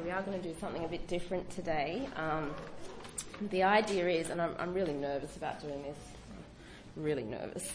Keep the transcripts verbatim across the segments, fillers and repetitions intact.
we are going to do something a bit different today. Um, the idea is, and I'm, I'm really nervous about doing this, really nervous,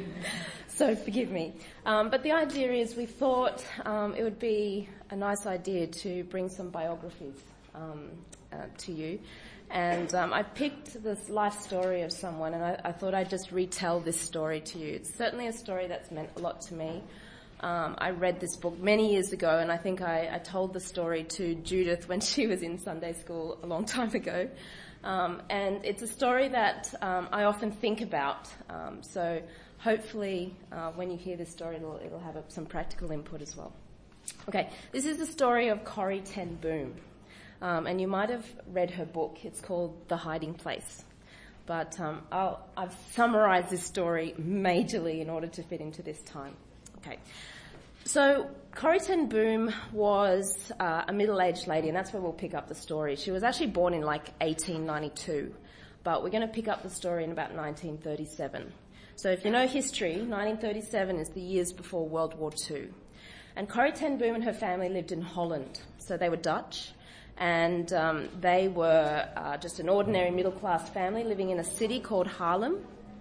so forgive me. Um, but the idea is we thought um, it would be a nice idea to bring some biographies um, uh, to you. And um, I picked this life story of someone, and I, I thought I'd just retell this story to you. It's certainly a story that's meant a lot to me. Um, I read this book many years ago, and I think I, I told the story to Judith when she was in Sunday school a long time ago. Um, and it's a story that um, I often think about. Um, so hopefully uh, when you hear this story, it'll, it'll have a, some practical input as well. Okay, this is the story of Corrie ten Boom. Um, and you might have read her book. It's called The Hiding Place. But um, I'll, I've summarised this story majorly in order to fit into this time. Okay, so Corrie ten Boom was uh, a middle-aged lady, and that's where we'll pick up the story. She was actually born in like eighteen ninety-two, but we're going to pick up the story in about nineteen thirty-seven. So if you know history, nineteen thirty-seven is the years before World War Two. And Corrie ten Boom and her family lived in Holland, so they were Dutch, and um, they were uh, just an ordinary middle-class family living in a city called Haarlem.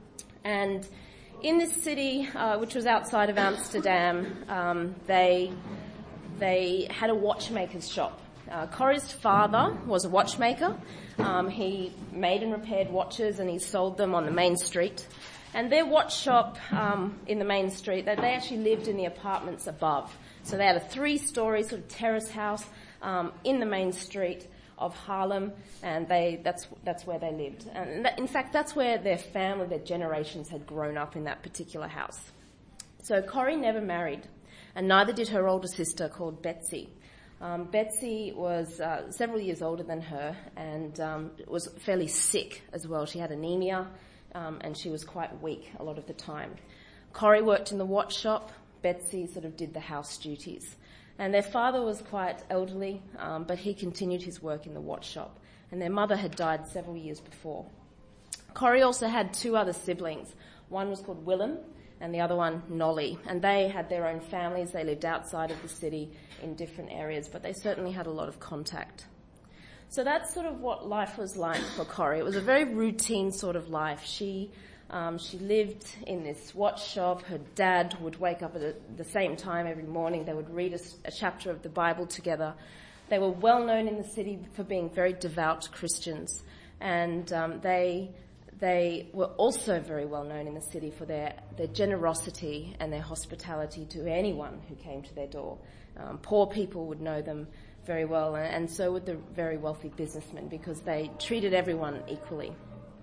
And in this city, uh, which was outside of Amsterdam, um, they they had a watchmaker's shop. Uh, Corrie's father was a watchmaker. Um, he made and repaired watches, and he sold them on the main street. And their watch shop um, in the main street, they, they actually lived in the apartments above. So they had a three-storey sort of terrace house um, in the main street of Haarlem, and they that's that's where they lived. And that, in fact, that's where their family, their generations had grown up, in that particular house. So Corrie never married, and neither did her older sister called Betsy. Um, Betsy was uh, several years older than her, and um, was fairly sick as well. She had anemia, um, and she was quite weak a lot of the time. Corrie worked in the watch shop. Betsy sort of did the house duties. And their father was quite elderly, um, but he continued his work in the watch shop. And their mother had died several years before. Corrie also had two other siblings. One was called Willem, and the other one, Nolly. And they had their own families. They lived outside of the city in different areas, but they certainly had a lot of contact. So that's sort of what life was like for Corrie. It was a very routine sort of life. She Um, she lived in this watch shop. Her dad would wake up at a, the same time every morning. They would read a, a chapter of the Bible together. They were well known in the city for being very devout Christians, and um, they they were also very well known in the city for their, their generosity and their hospitality to anyone who came to their door. Um, poor people would know them very well, and, and so would the very wealthy businessmen, because they treated everyone equally.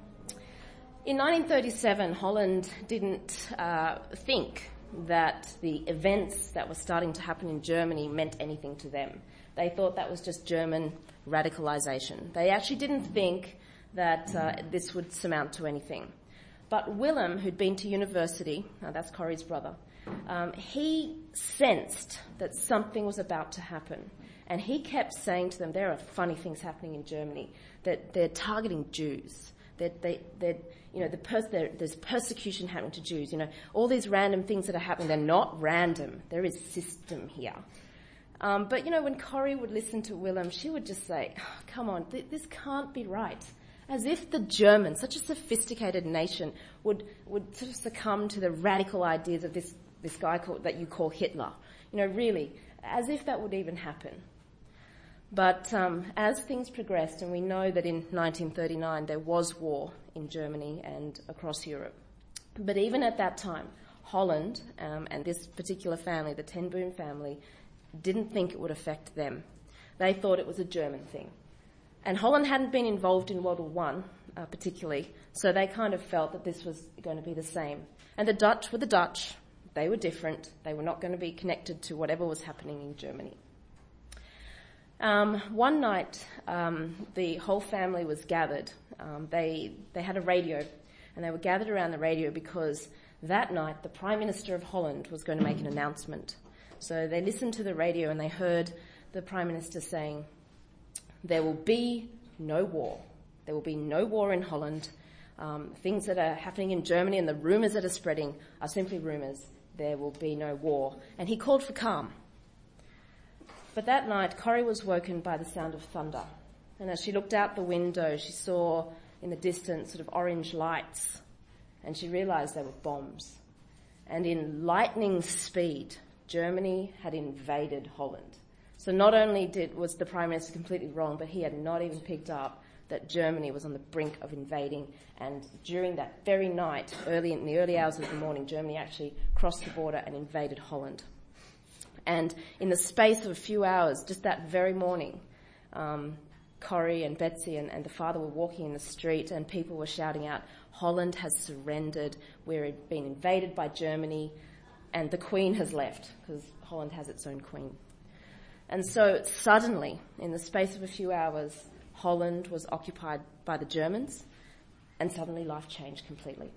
In nineteen thirty-seven, Holland didn't uh, think that the events that were starting to happen in Germany meant anything to them. They thought that was just German radicalization. They actually didn't think that uh, this would surmount to anything. But Willem, who'd been to university, now that's Corrie's brother, um, he sensed that something was about to happen. And he kept saying to them, there are funny things happening in Germany, that they're targeting Jews. That they, they, you know, the pers- there's persecution happening to Jews. You know, all these random things that are happening, they're not random. There is system here. Um, but, you know, when Corrie would listen to Willem, she would just say, oh, come on, th- this can't be right. As if the Germans, such a sophisticated nation, would, would sort of succumb to the radical ideas of this, this guy called, that you call Hitler. You know, really, as if that would even happen. But um, as things progressed, and we know that in nineteen thirty-nine there was war in Germany and across Europe, but even at that time, Holland um, and this particular family, the ten Boom family, didn't think it would affect them. They thought it was a German thing. And Holland hadn't been involved in World War One uh, particularly, so they kind of felt that this was going to be the same. And the Dutch were the Dutch. They were different. They were not going to be connected to whatever was happening in Germany. Um, one night, um, the whole family was gathered. Um, they they had a radio, and they were gathered around the radio because that night the Prime Minister of Holland was going to make an announcement. So they listened to the radio and they heard the Prime Minister saying, there will be no war. There will be no war in Holland. Um, things that are happening in Germany and the rumours that are spreading are simply rumours. There will be no war. And he called for calm. But that night, Corrie was woken by the sound of thunder. And as she looked out the window, she saw in the distance sort of orange lights. And she realised they were bombs. And in lightning speed, Germany had invaded Holland. So not only did was the Prime Minister completely wrong, but he had not even picked up that Germany was on the brink of invading. And during that very night, early in the early hours of the morning, Germany actually crossed the border and invaded Holland. And in the space of a few hours, just that very morning, um, Corrie and Betsy and, and the father were walking in the street and people were shouting out, "Holland has surrendered, we're being invaded by Germany, and the Queen has left," because Holland has its own Queen. And so suddenly, in the space of a few hours, Holland was occupied by the Germans, and suddenly life changed completely.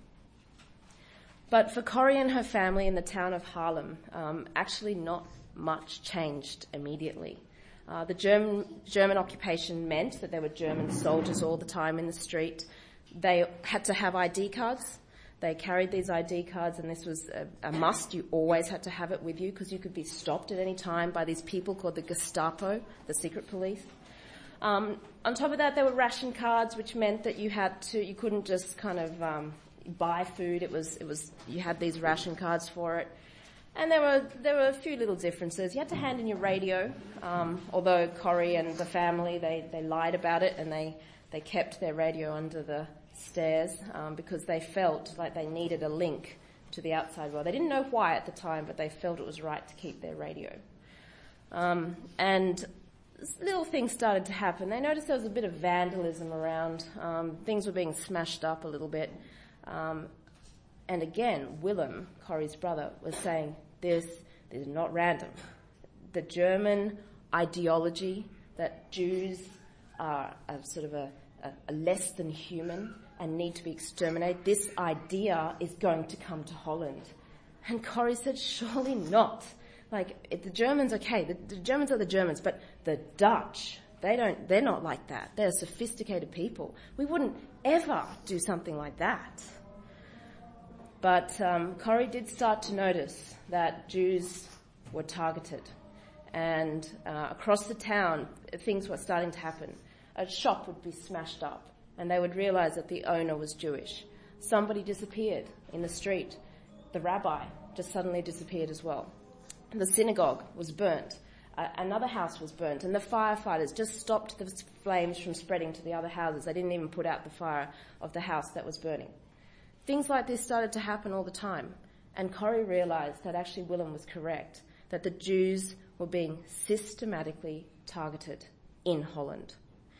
But for Corrie and her family in the town of Haarlem, um, actually not much changed immediately. Uh, the German, German occupation meant that there were German soldiers all the time in the street. They had to have I D cards. They carried these I D cards, and this was a, a must. You always had to have it with you because you could be stopped at any time by these people called the Gestapo, the secret police. Um, on top of that, there were ration cards, which meant that you had to, you couldn't just kind of um, buy food. It was, it was, you had these ration cards for it. And there were there were a few little differences. You had to hand in your radio, um, although Corrie and the family, they, they lied about it and they, they kept their radio under the stairs um, because they felt like they needed a link to the outside world. They didn't know why at the time, but they felt it was right to keep their radio. Um, and little things started to happen. They noticed there was a bit of vandalism around. Um, things were being smashed up a little bit. Um, And again, Willem, Corrie's brother, was saying, this, this is not random. The German ideology that Jews are a sort of a, a, a less than human and need to be exterminated, this idea is going to come to Holland. And Corrie said, surely not. Like, if the Germans, okay, the, the Germans are the Germans, but the Dutch, they don't, they're not like that. They're sophisticated people. We wouldn't ever do something like that. But um, Corrie did start to notice that Jews were targeted. And uh, across the town, things were starting to happen. A shop would be smashed up, and they would realize that the owner was Jewish. Somebody disappeared in the street. The rabbi just suddenly disappeared as well. The synagogue was burnt. Uh, another house was burnt, and the firefighters just stopped the flames from spreading to the other houses. They didn't even put out the fire of the house that was burning. Things like this started to happen all the time, and Corrie realised that actually Willem was correct, that the Jews were being systematically targeted in Holland.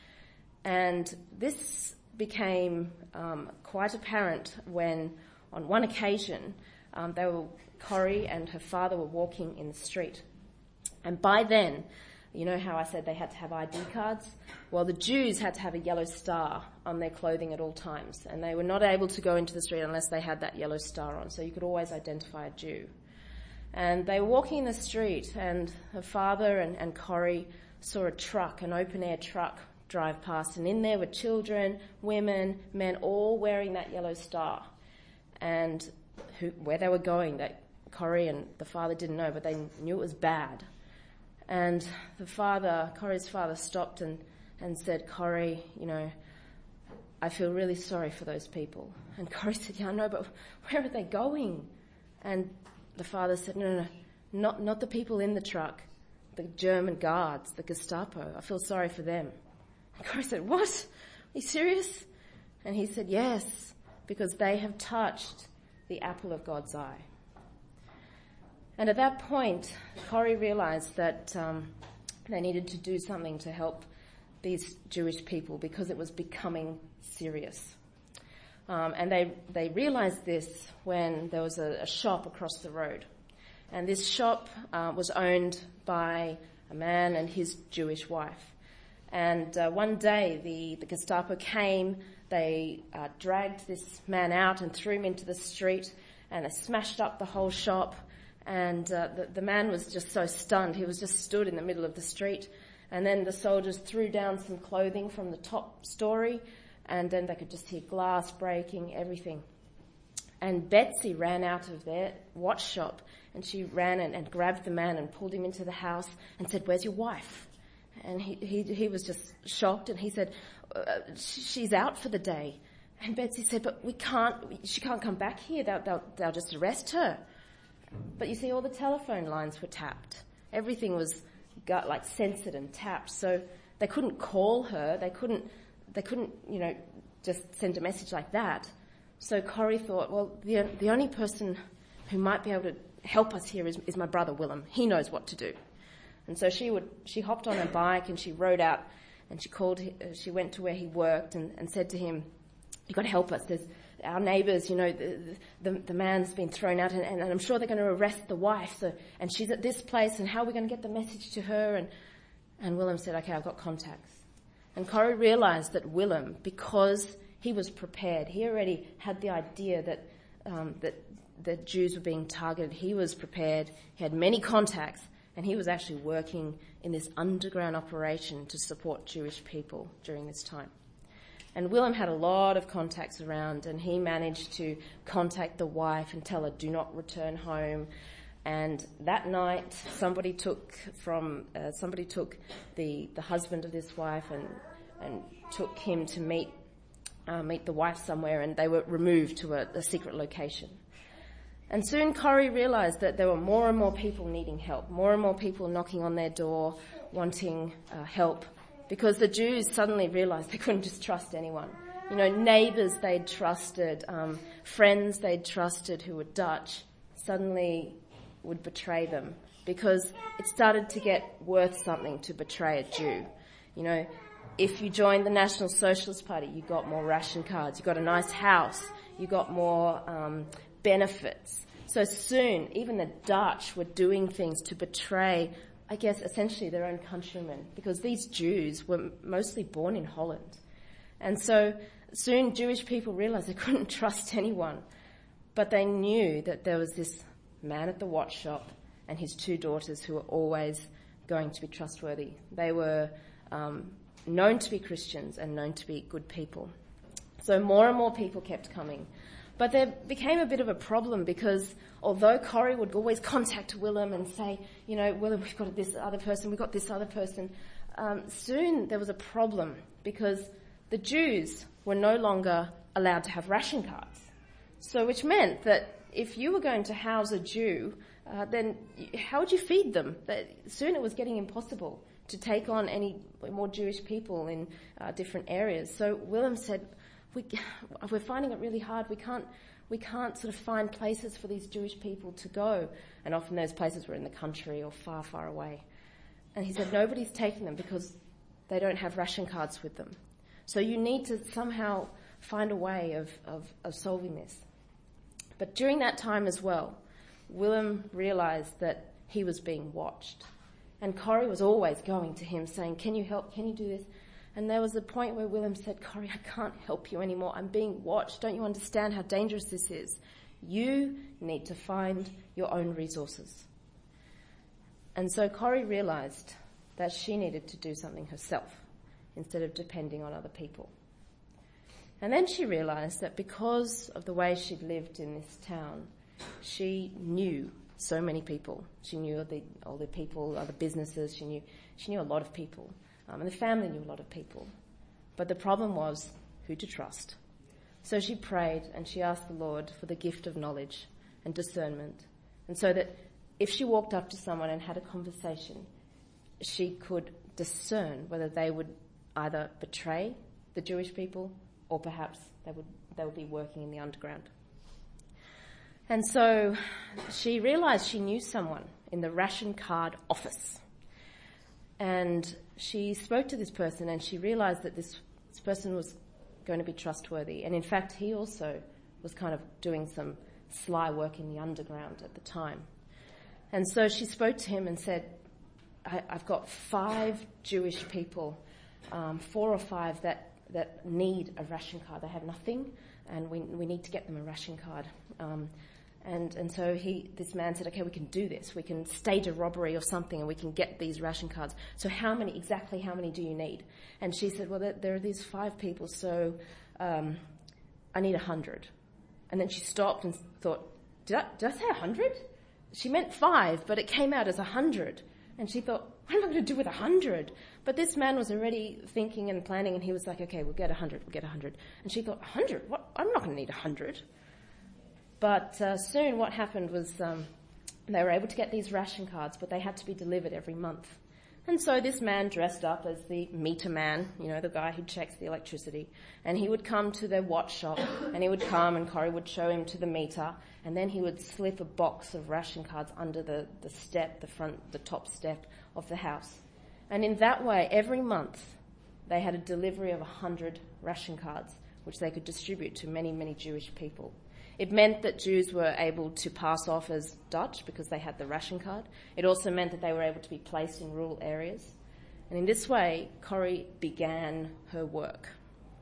And this became um, quite apparent when, on one occasion, um, they were, Corrie and her father were walking in the street. And by then, you know how I said they had to have I D cards? Well, the Jews had to have a yellow star on their clothing at all times, and they were not able to go into the street unless they had that yellow star on, so you could always identify a Jew. And they were walking in the street, and her father and, and Corrie saw a truck, an open-air truck, drive past, and in there were children, women, men, all wearing that yellow star. And who, where they were going, that Corrie and the father didn't know, but they knew it was bad. And the father, Corrie's father, stopped and, and said, Corrie, you know, I feel really sorry for those people. And Corrie said, yeah, I know, but where are they going? And the father said, no, no, no, not, not the people in the truck, the German guards, the Gestapo. I feel sorry for them. And Corrie said, what? Are you serious? And he said, yes, because they have touched the apple of God's eye. And at that point, Corrie realised that um, they needed to do something to help these Jewish people because it was becoming serious. Um, and they, they realised this when there was a, a shop across the road. And this shop uh, was owned by a man and his Jewish wife. And uh, one day the, the Gestapo came, they uh, dragged this man out and threw him into the street, and they smashed up the whole shop. And uh, the, the man was just so stunned. He was just stood in the middle of the street. And then the soldiers threw down some clothing from the top story, and then they could just hear glass breaking, everything. And Betsy ran out of their watch shop, and she ran and, and grabbed the man and pulled him into the house and said, "Where's your wife?" And he, he, he was just shocked, and he said, uh, "She's out for the day." And Betsy said, "But we can't, she can't come back here. They'll, they'll, they'll just arrest her." But you see, all the telephone lines were tapped. Everything was got like censored and tapped. So they couldn't call her. They couldn't, they couldn't, you know, just send a message like that. So Corrie thought, well, the the only person who might be able to help us here is, is my brother Willem. He knows what to do. And so she would she hopped on her bike and she rode out, and she called. She went to where he worked and, and said to him, "You've got to help us. There's our neighbours. You know, the the, the man's been thrown out, and, and I'm sure they're going to arrest the wife. So, and she's at this place. And how are we going to get the message to her?" And and Willem said, "Okay, I've got contacts." And Corrie realised that Willem, because he was prepared, he already had the idea that um, that the Jews were being targeted. He was prepared. He had many contacts, and he was actually working in this underground operation to support Jewish people during this time. And Willem had a lot of contacts around, and he managed to contact the wife and tell her, "Do not return home." And that night, somebody took from uh, somebody took the, the husband of this wife and and took him to meet uh, meet the wife somewhere, and they were removed to a, a secret location. And soon Corrie realised that there were more and more people needing help, more and more people knocking on their door, wanting uh, help, because the Jews suddenly realised they couldn't just trust anyone. You know, neighbours they'd trusted, um, friends they'd trusted who were Dutch, suddenly would betray them, because it started to get worth something to betray a Jew. You know, if you joined the National Socialist Party, you got more ration cards, you got a nice house, you got more um, benefits. So soon, even the Dutch were doing things to betray, I guess, essentially their own countrymen, because these Jews were mostly born in Holland. And so soon Jewish people realised they couldn't trust anyone, but they knew that there was this man at the watch shop and his two daughters who were always going to be trustworthy. They were um, known to be Christians and known to be good people. So more and more people kept coming. But there became a bit of a problem, because although Corrie would always contact Willem and say, you know, Willem, we've got this other person, we've got this other person, um, soon there was a problem, because the Jews were no longer allowed to have ration cards. So which meant that if you were going to house a Jew, uh, then how would you feed them? That soon it was getting impossible to take on any more Jewish people in uh, different areas. So Willem said, we, we're finding it really hard. We can't, we can't sort of find places for these Jewish people to go. And often those places were in the country or far, far away. And he said, nobody's taking them because they don't have ration cards with them. So you need to somehow find a way of, of, of solving this. But during that time as well, Willem realised that he was being watched. And Corrie was always going to him saying, "Can you help? Can you do this?" And there was a point where Willem said, "Corrie, I can't help you anymore. I'm being watched. Don't you understand how dangerous this is? You need to find your own resources." And so Corrie realised that she needed to do something herself instead of depending on other people. And then she realised that because of the way she'd lived in this town, she knew so many people. She knew all the, all the people, other businesses. She knew she knew a lot of people. Um, and the family knew a lot of people. But the problem was who to trust. So she prayed and she asked the Lord for the gift of knowledge and discernment. And so that if she walked up to someone and had a conversation, she could discern whether they would either betray the Jewish people or perhaps they would they would be working in the underground. And so she realised she knew someone in the ration card office. And she spoke to this person and she realised that this, this person was going to be trustworthy. And in fact, he also was kind of doing some sly work in the underground at the time. And so she spoke to him and said, I, I've got five Jewish people, um, four or five that that need a ration card. They have nothing, and we we need to get them a ration card. Um, and and so he, this man said, okay, we can do this. We can stage a robbery or something, and we can get these ration cards. So how many, exactly how many do you need? And she said, well, there, there are these five people, so um, I need a hundred. And then she stopped and thought, did I, did I say one hundred? She meant five, but it came out as one hundred. And she thought, what am I going to do with one hundred? But this man was already thinking and planning, and he was like, okay, we'll get one hundred, we'll get one hundred. And she thought, one hundred? What? I'm not going to need one hundred. But uh, soon what happened was um, they were able to get these ration cards, but they had to be delivered every month. And so this man dressed up as the meter man, you know, the guy who checks the electricity, and he would come to their watch shop, and he would come and Corrie would show him to the meter, and then he would slip a box of ration cards under the, the step, the front, the top step of the house. And in that way, every month, they had a delivery of one hundred ration cards, which they could distribute to many, many Jewish people. It meant that Jews were able to pass off as Dutch because they had the ration card. It also meant that they were able to be placed in rural areas. And in this way, Corrie began her work.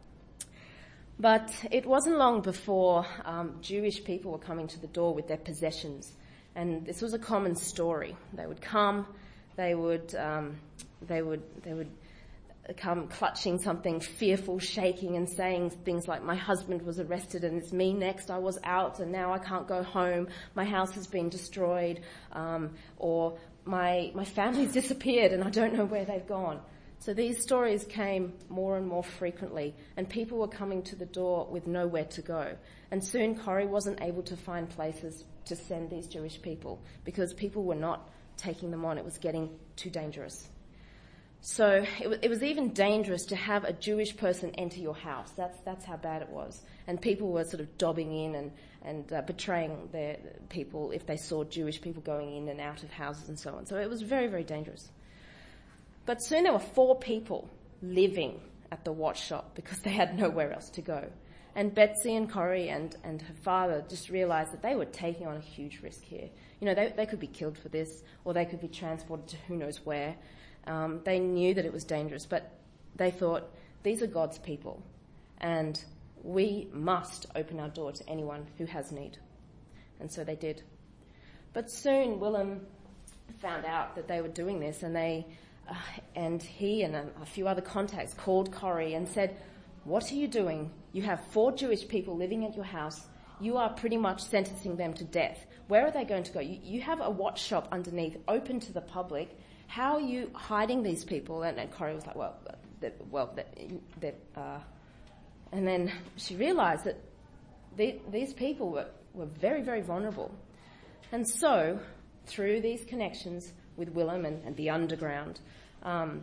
But it wasn't long before um, Jewish people were coming to the door with their possessions. And this was a common story. They would come, they would, um, they would, they would come clutching something fearful, shaking and saying things like, my husband was arrested and it's me next, I was out and now I can't go home, my house has been destroyed, um, or my my family's disappeared and I don't know where they've gone. So these stories came more and more frequently, and people were coming to the door with nowhere to go. And soon Corrie wasn't able to find places to send these Jewish people because people were not taking them on. It was getting too dangerous. So it, w- it was even dangerous to have a Jewish person enter your house. That's that's how bad it was. And people were sort of dobbing in and, and uh, betraying their people if they saw Jewish people going in and out of houses and so on. So it was very, very dangerous. But soon there were four people living at the watch shop because they had nowhere else to go. And Betsy and Corrie and, and her father just realised that they were taking on a huge risk here. You know, they, they could be killed for this, or they could be transported to who knows where. Um, they knew that it was dangerous, but they thought, these are God's people, and we must open our door to anyone who has need. And so they did. But soon Willem found out that they were doing this, and they, uh, and he and a, a few other contacts called Corrie and said, what are you doing? You have four Jewish people living at your house. You are pretty much sentencing them to death. Where are they going to go? You, you have a watch shop underneath, open to the public. How are you hiding these people? And, and Corrie was like, well, well, that, uh, and then she realised that the, these people were, were very, very vulnerable. And so, through these connections with Willem and, and the underground, um,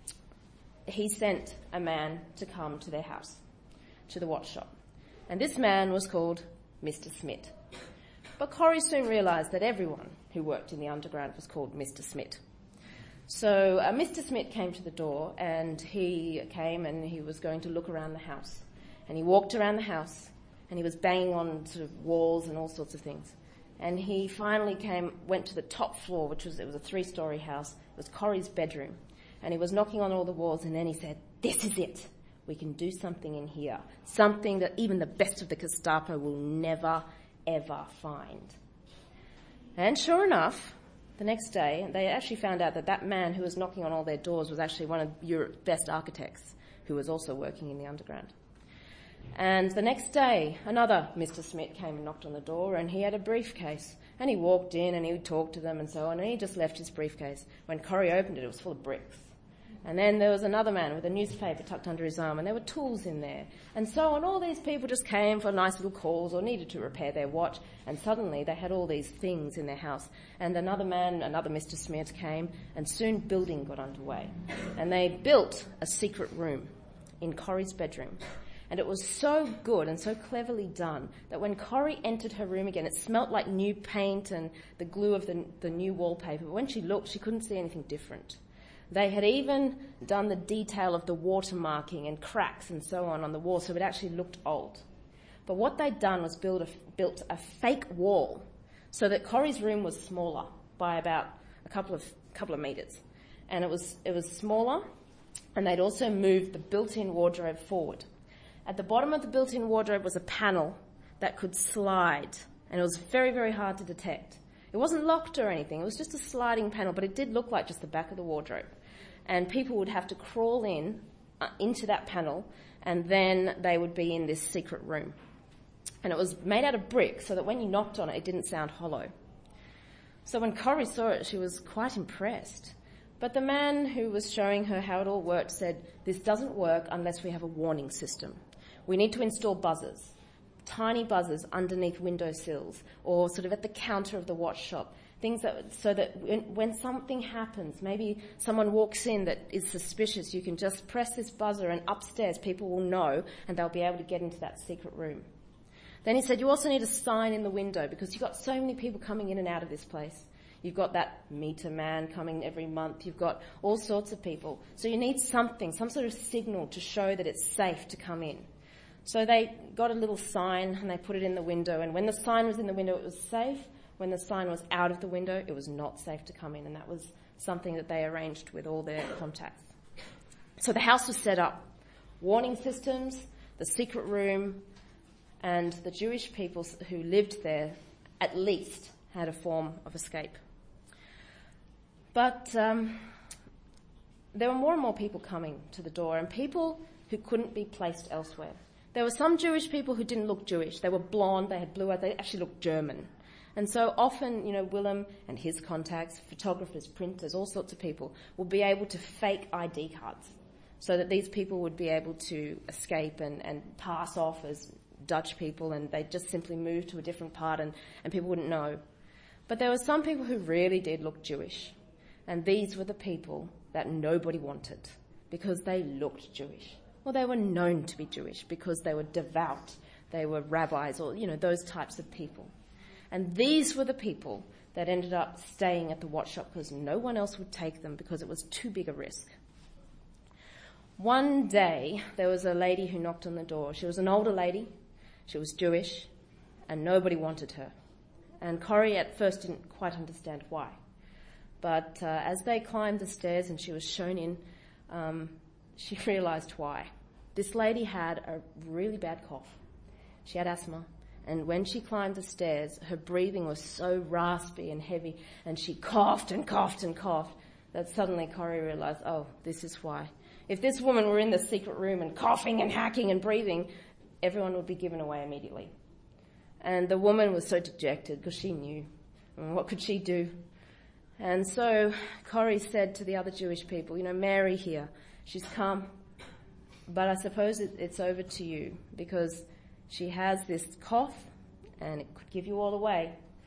he sent a man to come to their house, to the watch shop. And this man was called Mister Smit. But Corrie soon realised that everyone who worked in the underground was called Mister Smit. So uh, Mister Smit came to the door, and he came and he was going to look around the house. And he walked around the house, and he was banging on sort of walls and all sorts of things. And he finally came, went to the top floor, which was, it was a three-storey house. It was Corrie's bedroom. And he was knocking on all the walls, and then he said, this is it. We can do something in here. Something that even the best of the Gestapo will never, ever find. And sure enough, the next day, they actually found out that that man who was knocking on all their doors was actually one of Europe's best architects, who was also working in the underground. And the next day, another Mister Smit came and knocked on the door, and he had a briefcase. And he walked in and he talked to them and so on, and he just left his briefcase. When Corrie opened it, it was full of bricks. And then there was another man with a newspaper tucked under his arm, and there were tools in there. And so on, all these people just came for nice little calls or needed to repair their watch, and suddenly they had all these things in their house. And another man, another Mister Smit came, and soon building got underway. And they built a secret room in Corrie's bedroom. And it was so good and so cleverly done that when Corrie entered her room again, it smelt like new paint and the glue of the, the new wallpaper. But when she looked, she couldn't see anything different. They had even done the detail of the watermarking and cracks and so on on the wall, so it actually looked old. But what they'd done was build a, built a fake wall so that Corrie's room was smaller by about a couple of couple of metres. And it was it was smaller, and they'd also moved the built-in wardrobe forward. At the bottom of the built-in wardrobe was a panel that could slide, and it was very, very hard to detect. It wasn't locked or anything, it was just a sliding panel, but it did look like just the back of the wardrobe. And people would have to crawl in, uh, into that panel, and then they would be in this secret room. And it was made out of brick so that when you knocked on it, it didn't sound hollow. So when Corrie saw it, she was quite impressed. But the man who was showing her how it all worked said, this doesn't work unless we have a warning system. We need to install buzzers, tiny buzzers underneath windowsills or sort of at the counter of the watch shop, things that so that when, when something happens, maybe someone walks in that is suspicious, you can just press this buzzer and upstairs people will know and they'll be able to get into that secret room. Then he said, you also need a sign in the window because you've got so many people coming in and out of this place. You've got that meter man coming every month. You've got all sorts of people. So you need something, some sort of signal to show that it's safe to come in. So they got a little sign and they put it in the window. And when the sign was in the window, it was safe. When the sign was out of the window, it was not safe to come in. And that was something that they arranged with all their contacts. So the house was set up. Warning systems, the secret room, and the Jewish people who lived there at least had a form of escape. But um, there were more and more people coming to the door, and people who couldn't be placed elsewhere. There were some Jewish people who didn't look Jewish. They were blonde, they had blue eyes, they actually looked German. And so often, you know, Willem and his contacts, photographers, printers, all sorts of people, would be able to fake I D cards so that these people would be able to escape and, and pass off as Dutch people, and they'd just simply move to a different part and, and people wouldn't know. But there were some people who really did look Jewish, and these were the people that nobody wanted because they looked Jewish. Well, they were known to be Jewish because they were devout, they were rabbis, or, you know, those types of people. And these were the people that ended up staying at the watch shop because no one else would take them because it was too big a risk. One day, there was a lady who knocked on the door. She was an older lady. She was Jewish, and nobody wanted her. And Corrie at first didn't quite understand why. But uh, as they climbed the stairs and she was shown in, um, she realised why. This lady had a really bad cough. She had asthma. And when she climbed the stairs, her breathing was so raspy and heavy, and she coughed and coughed and coughed, that suddenly Corrie realised, oh, this is why. If this woman were in the secret room and coughing and hacking and breathing, everyone would be given away immediately. And the woman was so dejected because she knew. And what could she do? And so Corrie said to the other Jewish people, you know, Mary here, she's come, but I suppose it, it's over to you because she has this cough and it could give you all away.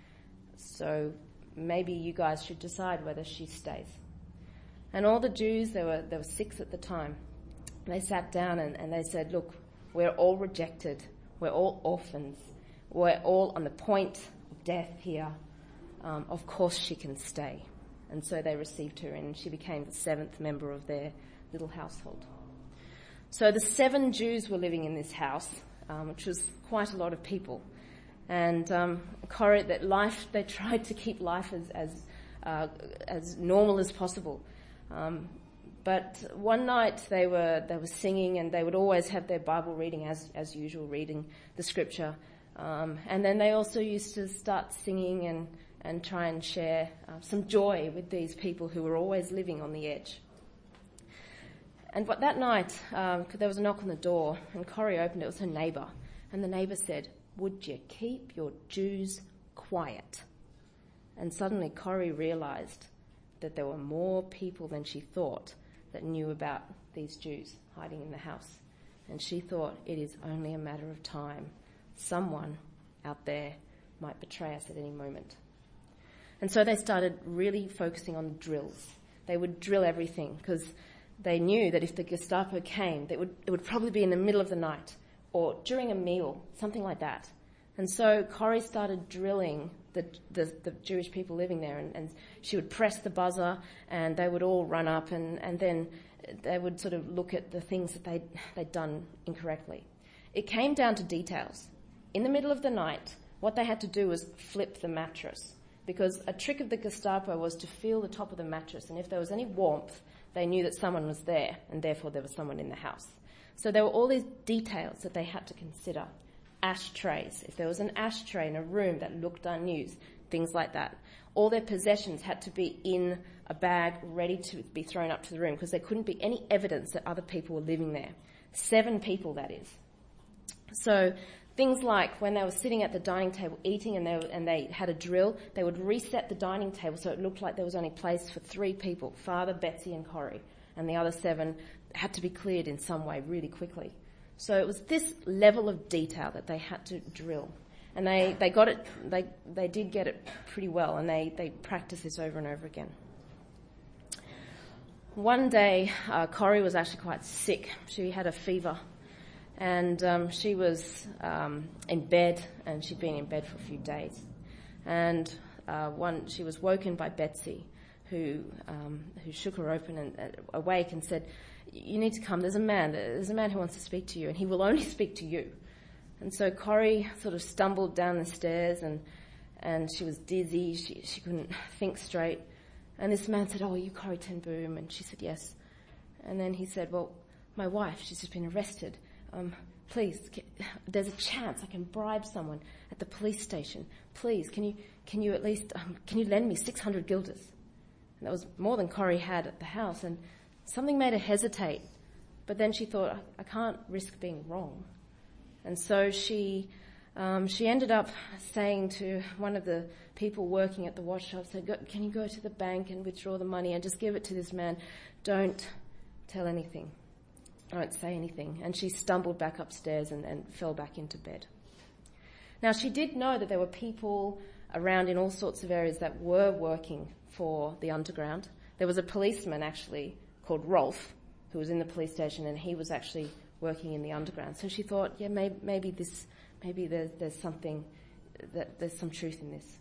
So maybe you guys should decide whether she stays. And all the Jews, there were, there were six at the time, they sat down and, and they said, look, we're all rejected. We're all orphans. We're all on the point of death here. Um, of course she can stay. And so they received her and she became the seventh member of their little household. So the seven Jews were living in this house, um, which was quite a lot of people. And um, Corrie, that life, they tried to keep life as as, uh, as normal as possible. Um, But one night they were they were singing, and they would always have their Bible reading as as usual, reading the scripture. Um, and then they also used to start singing and, and try and share uh, some joy with these people who were always living on the edge. And what, that night, um, there was a knock on the door, and Corrie opened it. It was her neighbour. And the neighbour said, would you keep your Jews quiet? And suddenly Corrie realised that there were more people than she thought that knew about these Jews hiding in the house. And she thought, it is only a matter of time. Someone out there might betray us at any moment. And so they started really focusing on drills. They would drill everything because they knew that if the Gestapo came, they would, it would probably be in the middle of the night or during a meal, something like that. And so Corrie started drilling the, the, the Jewish people living there, and, and she would press the buzzer and they would all run up, and, and then they would sort of look at the things that they'd, they'd done incorrectly. It came down to details. In the middle of the night, what they had to do was flip the mattress, because a trick of the Gestapo was to feel the top of the mattress, and if there was any warmth, they knew that someone was there, and therefore there was someone in the house. So there were all these details that they had to consider. Ashtrays. If there was an ashtray in a room that looked unused, things like that. All their possessions had to be in a bag ready to be thrown up to the room because there couldn't be any evidence that other people were living there. Seven people, that is. So Things like when they were sitting at the dining table eating and they, were, and they had a drill, they would reset the dining table so it looked like there was only place for three people, Father, Betsy and Corrie, and the other seven had to be cleared in some way really quickly. So it was this level of detail that they had to drill. And they, they got it, they, they did get it pretty well, and they, they practiced this over and over again. One day, uh, Corrie was actually quite sick. She had a fever. And um, she was um, in bed, and she'd been in bed for a few days. And uh, one, she was woken by Betsy, who um, who shook her open and uh, awake and said, "You need to come. There's a man. There's a man who wants to speak to you, and he will only speak to you." And so Corrie sort of stumbled down the stairs, and and she was dizzy. She she couldn't think straight. And this man said, "Oh, are you Corrie ten Boom?" And she said, "Yes." And then he said, "Well, my wife, she's just been arrested. Um, please, there's a chance I can bribe someone at the police station. Please, can you can you at least um, can you lend me six hundred guilders?" And that was more than Corrie had at the house, and something made her hesitate. But then she thought, I, I can't risk being wrong, and so she um, she ended up saying to one of the people working at the watch shop, said, "Can you go to the bank and withdraw the money and just give it to this man? Don't tell anything. Don't say anything." And she stumbled back upstairs and, and fell back into bed. Now, she did know that there were people around in all sorts of areas that were working for the underground. There was a policeman, actually, called Rolf, who was in the police station, and he was actually working in the underground. So she thought, yeah, maybe, maybe this, maybe there's, there's something, that there's some truth in this.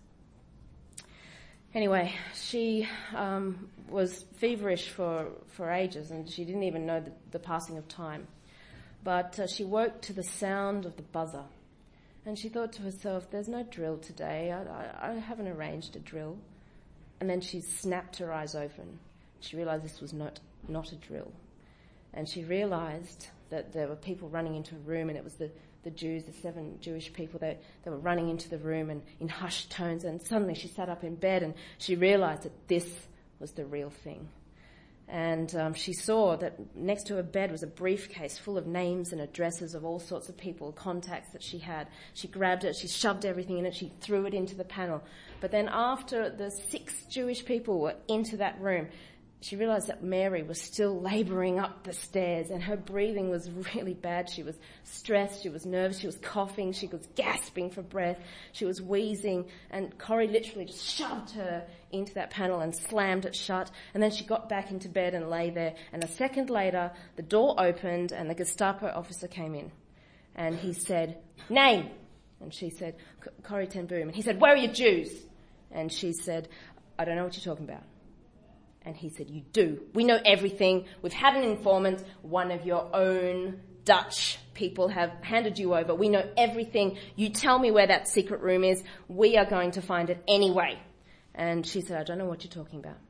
Anyway, she um, was feverish for, for ages, and she didn't even know the, the passing of time. But uh, she woke to the sound of the buzzer, and she thought to herself, there's no drill today. I, I, I haven't arranged a drill. And then she snapped her eyes open. She realised this was not, not a drill. And she realised that there were people running into a room, and it was the the Jews, the seven Jewish people, they, they were running into the room and in hushed tones, and suddenly she sat up in bed and she realised that this was the real thing. And um, she saw that next to her bed was a briefcase full of names and addresses of all sorts of people, contacts that she had. She grabbed it, she shoved everything in it, she threw it into the panel. But then after the six Jewish people were into that room, she realised that Mary was still labouring up the stairs, and her breathing was really bad. She was stressed, she was nervous, she was coughing, she was gasping for breath, she was wheezing, and Corrie literally just shoved her into that panel and slammed it shut. And then she got back into bed and lay there, and a second later the door opened and the Gestapo officer came in, and he said, "Name?" And she said, "Corrie ten Boom." And he said, "Where are your Jews?" And she said, "I don't know what you're talking about." And he said, "You do. We know everything. We've had an informant. One of your own Dutch people have handed you over. We know everything. You tell me where that secret room is. We are going to find it anyway." And she said, "I don't know what you're talking about."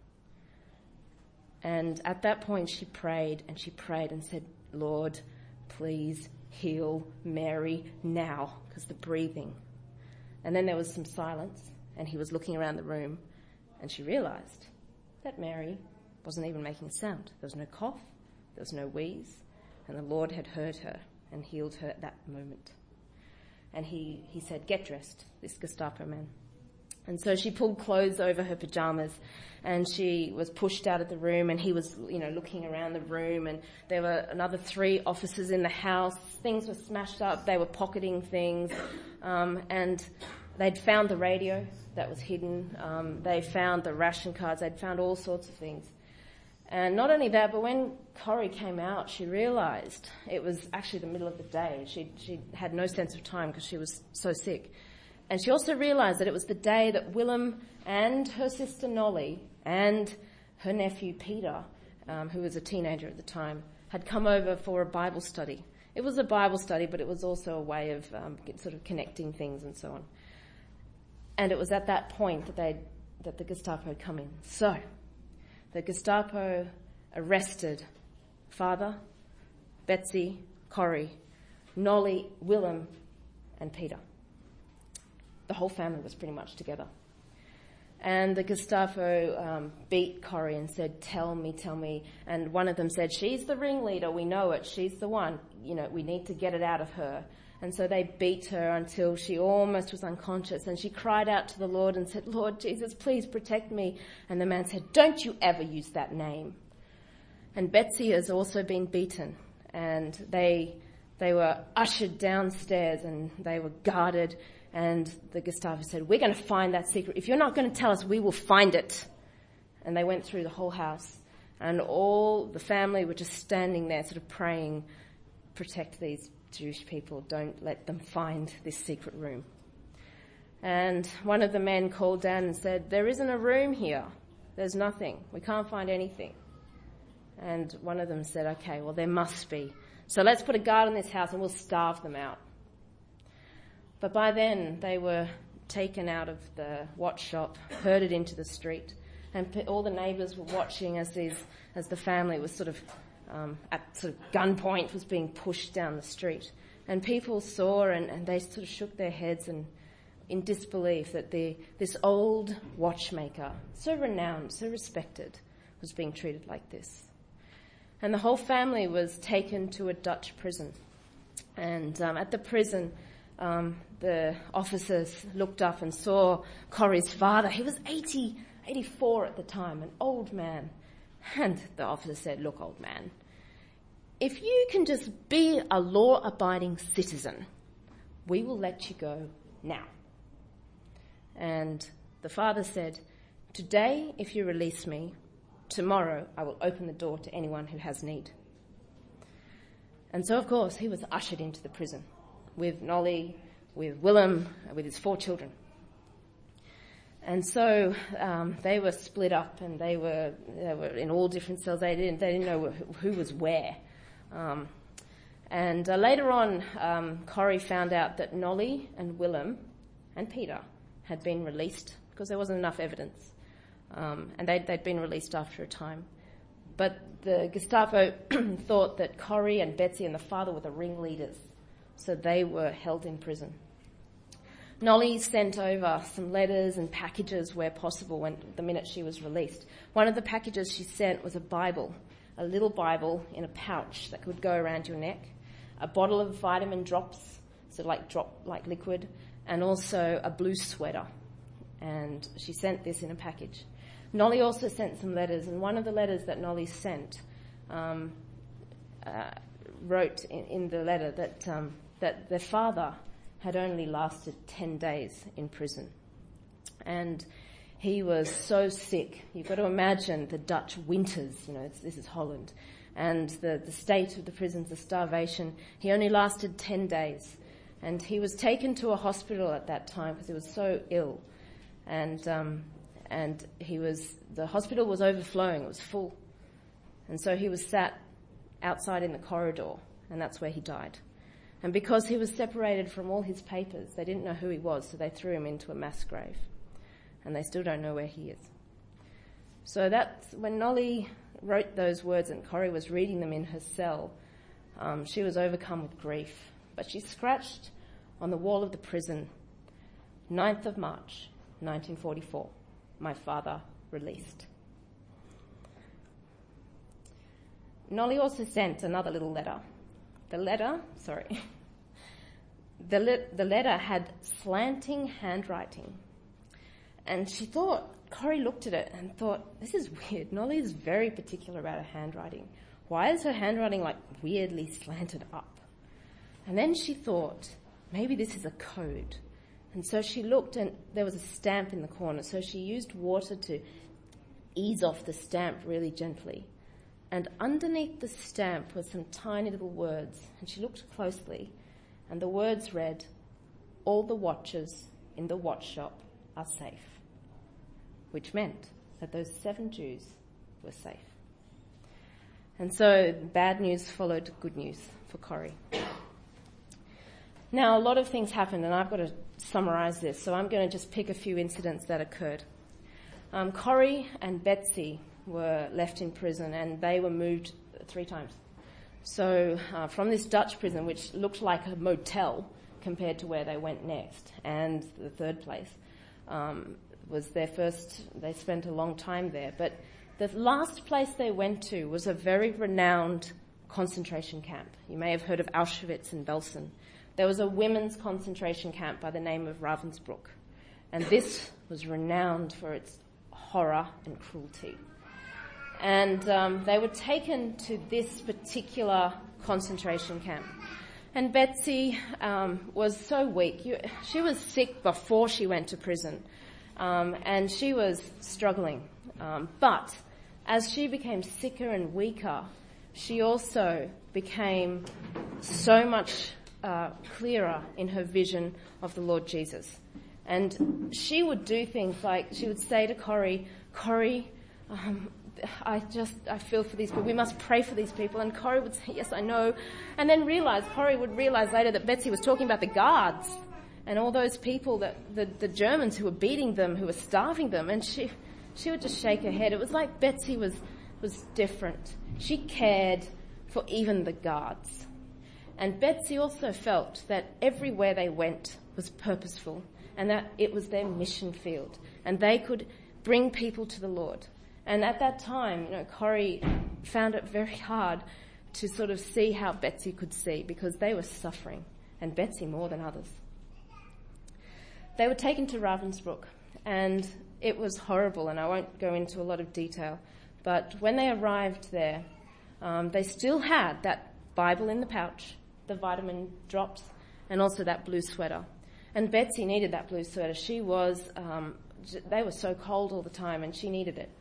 And at that point she prayed and she prayed and said, "Lord, please heal Mary now," because the breathing. And then there was some silence, and he was looking around the room, and she realised that Mary wasn't even making a sound. There was no cough, there was no wheeze, and the Lord had heard her and healed her at that moment. And he, he said, "Get dressed," this Gestapo man. And so she pulled clothes over her pyjamas, and she was pushed out of the room, and he was, you know, looking around the room, and there were another three officers in the house. Things were smashed up, they were pocketing things, um, and they'd found the radio that was hidden. Um, they found the ration cards. They'd found all sorts of things. And not only that, but when Corrie came out, she realised it was actually the middle of the day. She she had no sense of time because she was so sick. And she also realised that it was the day that Willem and her sister Nolly and her nephew Peter, um, who was a teenager at the time, had come over for a Bible study. It was a Bible study, but it was also a way of um, sort of connecting things and so on. And it was at that point that they that the Gestapo had come in. So the Gestapo arrested Father, Betsy, Corrie, Nolly, Willem, and Peter. The whole family was pretty much together. And the Gestapo um, beat Corrie and said, "Tell me, tell me." And one of them said, "She's the ringleader, we know it, she's the one. You know, we need to get it out of her." And so they beat her until she almost was unconscious. And she cried out to the Lord and said, Lord Jesus, please protect me. And the man said, don't you ever use that name. And Betsy has also been beaten. And they they were ushered downstairs and they were guarded. And the Gestapo said, we're going to find that secret. If you're not going to tell us, we will find it. And they went through the whole house. And all the family were just standing there sort of praying, protect these Jewish people, don't let them find this secret room. And one of the men called down and said, there isn't a room here. There's nothing. We can't find anything. And one of them said, okay, well, there must be. So let's put a guard on this house and we'll starve them out. But by then, they were taken out of the watch shop, herded into the street, and all the neighbours were watching as these, as the family was sort of um, at sort of gunpoint, was being pushed down the street. And people saw and, and they sort of shook their heads and in disbelief that the, this old watchmaker, so renowned, so respected, was being treated like this. And the whole family was taken to a Dutch prison. And um, at the prison, um, the officers looked up and saw Corrie's father. He was eighty, eighty-four at the time, an old man. And the officer said, look, old man, if you can just be a law-abiding citizen, we will let you go now. And the father said, today, if you release me, tomorrow I will open the door to anyone who has need. And so, of course, he was ushered into the prison with Nolly, with Willem, with his four children. And so um, they were split up and they were they were in all different cells. They didn't they didn't know who, who was where. Um, and uh, later on, um, Corrie found out that Nolly and Willem and Peter had been released because there wasn't enough evidence. Um, and they'd, they'd been released after a time. But the Gestapo thought that Corrie and Betsy and the father were the ringleaders, so they were held in prison. Nolly sent over some letters and packages where possible when the minute she was released. One of the packages she sent was a Bible, a little Bible in a pouch that could go around your neck, a bottle of vitamin drops, so like drop like liquid, and also a blue sweater. And she sent this in a package. Nolly also sent some letters, and one of the letters that Nolly sent um, uh, wrote in, in the letter that um, that their father had only lasted ten days in prison. And he was so sick. You've got to imagine the Dutch winters, you know, it's, this is Holland, and the, the state of the prisons, the starvation. He only lasted ten days. And he was taken to a hospital at that time because he was so ill. And um, and he was, the hospital was overflowing, it was full. And so he was sat outside in the corridor, and that's where he died. And because he was separated from all his papers, they didn't know who he was, so they threw him into a mass grave. And they still don't know where he is. So that's when Nolly wrote those words and Corrie was reading them in her cell, um, she was overcome with grief. But she scratched on the wall of the prison, ninth of March, nineteen forty-four, my father released. Nolly also sent another little letter. The letter, sorry, the, le- the letter had slanting handwriting. And she thought, Corrie looked at it and thought, this is weird. Nolly is very particular about her handwriting. Why is her handwriting like weirdly slanted up? And then she thought, maybe this is a code. And so she looked and there was a stamp in the corner. So she used water to ease off the stamp really gently. And underneath the stamp was some tiny little words. And she looked closely, and the words read, all the watches in the watch shop are safe. Which meant that those seven Jews were safe. And so bad news followed good news for Corrie. Now, a lot of things happened, and I've got to summarise this, so I'm going to just pick a few incidents that occurred. Um, Corrie and Betsy were left in prison, and they were moved three times. So uh, from this Dutch prison, which looked like a motel compared to where they went next, and the third place um, was their first, they spent a long time there. But the last place they went to was a very renowned concentration camp. You may have heard of Auschwitz and Belsen. there was a women's concentration camp by the name of Ravensbrück. And this was renowned for its horror and cruelty. And um, they were taken to this particular concentration camp. And Betsie um, was so weak. You, she was sick before she went to prison. Um, and she was struggling. Um, but as she became sicker and weaker, she also became so much uh, clearer in her vision of the Lord Jesus. And she would do things like, she would say to Corrie, Corrie, um, I just, I feel for these people. We must pray for these people. And Corrie would say, yes, I know. And then realize, Corrie would realize later that Betsie was talking about the guards and all those people, that the, the Germans who were beating them, who were starving them. And she, she would just shake her head. It was like Betsie was, was different. She cared for even the guards. And Betsie also felt that everywhere they went was purposeful and that it was their mission field and they could bring people to the Lord. And at that time, you know, Corrie found it very hard to sort of see how Betsie could see because they were suffering, and Betsie more than others. They were taken to Ravensbrück, and it was horrible, and I won't go into a lot of detail, but when they arrived there, um, they still had that Bible in the pouch, the vitamin drops, and also that blue sweater. And Betsie needed that blue sweater. She was, um, they were so cold all the time, and she needed it.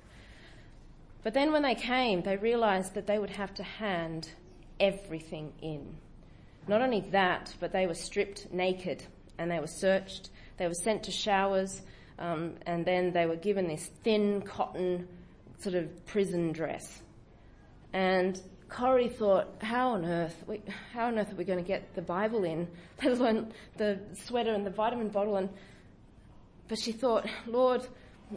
But then when they came, they realised that they would have to hand everything in. Not only that, but they were stripped naked and they were searched. They were sent to showers um, and then they were given this thin cotton sort of prison dress. And Corrie thought, how on earth, how on earth are we going to get the Bible in, let alone the sweater and the vitamin bottle? And but she thought, Lord,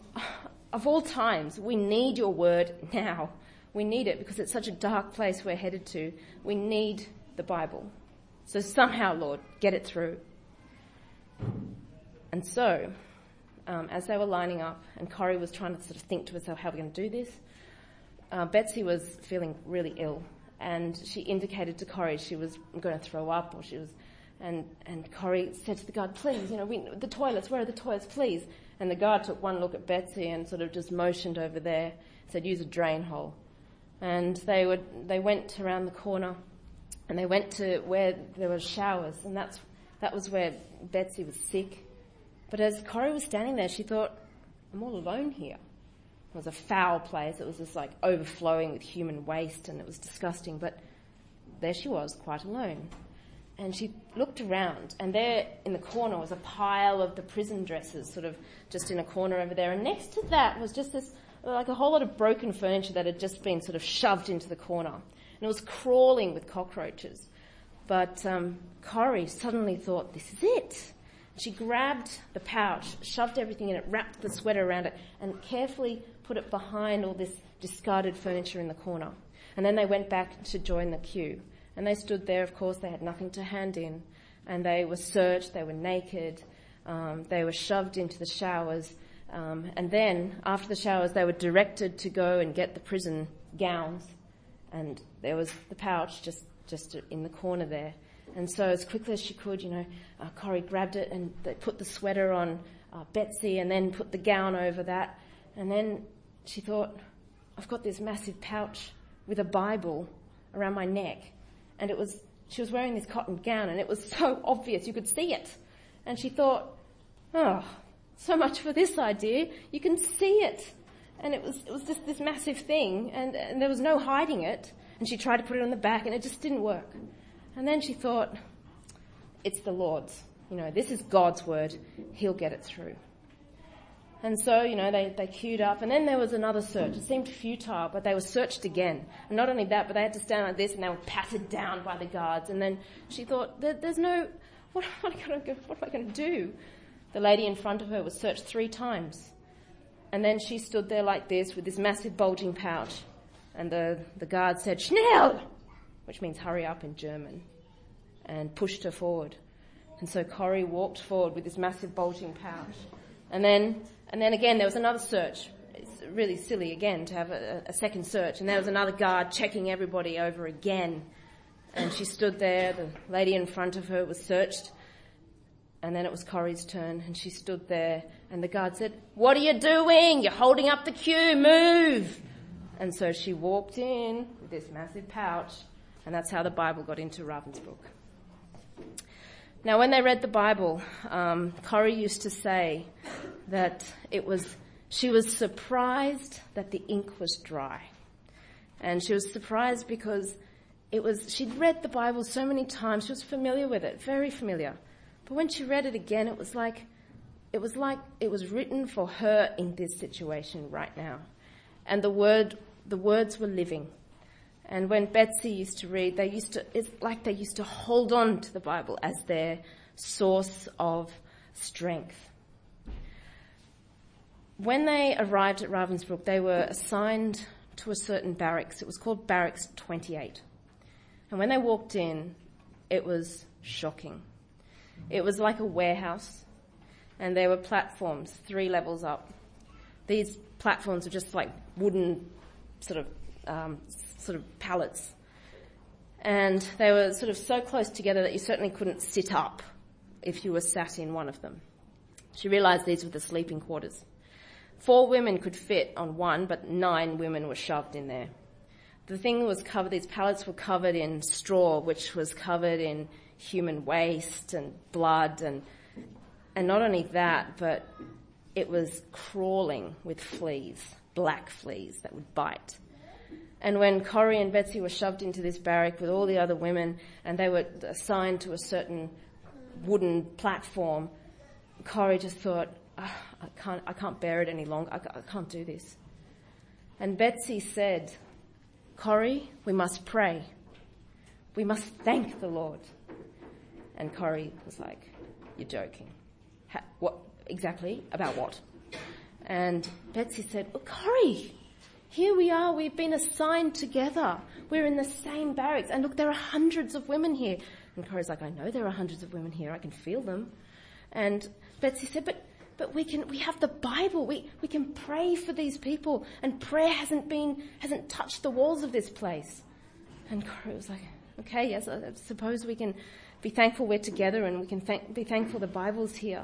of all times, we need your word now. We need it because it's such a dark place we're headed to. We need the Bible. So somehow, Lord, get it through. And so, um, as they were lining up, and Corrie was trying to sort of think to herself, how are we going to do this? Uh, Betsie was feeling really ill, and she indicated to Corrie she was going to throw up, or she was, and and Corrie said to the guard, please, you know, we, the toilets, where are the toilets, please? And the guard took one look at Betsie and sort of just motioned over there, said, use a drain hole. And they would, they went around the corner and they went to where there were showers, and that's, that was where Betsie was sick. But as Corrie was standing there, she thought, I'm all alone here. It was a foul place. It was just like overflowing with human waste and it was disgusting. But there she was, quite alone. And she looked around, and there in the corner was a pile of the prison dresses, sort of just in a corner over there. And next to that was just this, like a whole lot of broken furniture that had just been sort of shoved into the corner. And it was crawling with cockroaches. But um, Corrie suddenly thought, this is it. She grabbed the pouch, shoved everything in it, wrapped the sweater around it, and carefully put it behind all this discarded furniture in the corner. And then they went back to join the queue. And they stood there, of course, they had nothing to hand in. And they were searched, they were naked, um, they were shoved into the showers. Um, and then, after the showers, they were directed to go and get the prison gowns. And there was the pouch just, just in the corner there. And so as quickly as she could, you know, uh, Corrie grabbed it and they put the sweater on uh, Betsie and then put the gown over that. And then she thought, I've got this massive pouch with a Bible around my neck. And it was, she was wearing this cotton gown and it was so obvious, you could see it. And she thought, oh, so much for this idea, you can see it. And it was, it was just this massive thing and, and there was no hiding it. And she tried to put it on the back and it just didn't work. And then she thought, it's the Lord's. You know, this is God's word. He'll get it through. And so, you know, they, they queued up. And then there was another search. It seemed futile, but they were searched again. And not only that, but they had to stand like this and they were patted down by the guards. And then she thought, there, there's no, what, what, am I gonna go, what am I going to do? The lady in front of her was searched three times. And then she stood there like this with this massive bulging pouch. And the, the guard said, Schnell! Which means hurry up in German, and pushed her forward. And so Corrie walked forward with this massive bulging pouch. And then, and then again, there was another search. It's really silly again to have a, a second search. And there was another guard checking everybody over again. And she stood there, the lady in front of her was searched, and then it was Corrie's turn, and she stood there, and the guard said, "What are you doing? You're holding up the queue, move!" And so she walked in with this massive pouch, and that's how the Bible got into Ravensbrück. Now, when they read the Bible, um, Corrie used to say that it was, she was surprised that the ink was dry. And she was surprised because it was, she'd read the Bible so many times, she was familiar with it, very familiar. But when she read it again, it was like, it was like it was written for her in this situation right now. And the word, the words were living. And when Betsy used to read, they used to, it's like they used to hold on to the Bible as their source of strength. When they arrived at Ravensbrück, they were assigned to a certain barracks. It was called Barracks twenty-eight. And when they walked in, it was shocking. It was like a warehouse, and there were platforms three levels up. These platforms were just like wooden sort of um, sort of pallets. And they were sort of so close together that you certainly couldn't sit up if you were sat in one of them. She realised these were the sleeping quarters. Four women could fit on one, but nine women were shoved in there. The thing was covered, these pallets were covered in straw, which was covered in human waste and blood, and and not only that, but it was crawling with fleas, black fleas that would bite. And when Corrie and Betsy were shoved into this barrack with all the other women, and they were assigned to a certain wooden platform, Corrie just thought, oh, I can't, I can't bear it any longer. I, I can't do this. And Betsy said, "Corrie, we must pray. We must thank the Lord." And Corrie was like, "You're joking. Ha- what exactly? About what?" And Betsy said, "Well, Corrie, here we are. We've been assigned together. We're in the same barracks. And look, there are hundreds of women here." And Corrie's like, "I know there are hundreds of women here. I can feel them." And Betsy said, but but we can we have the Bible. We we can pray for these people. And prayer hasn't been hasn't touched the walls of this place. And Corrie was like, "Okay, yes, I suppose we can be thankful we're together, and we can thank, be thankful the Bible's here."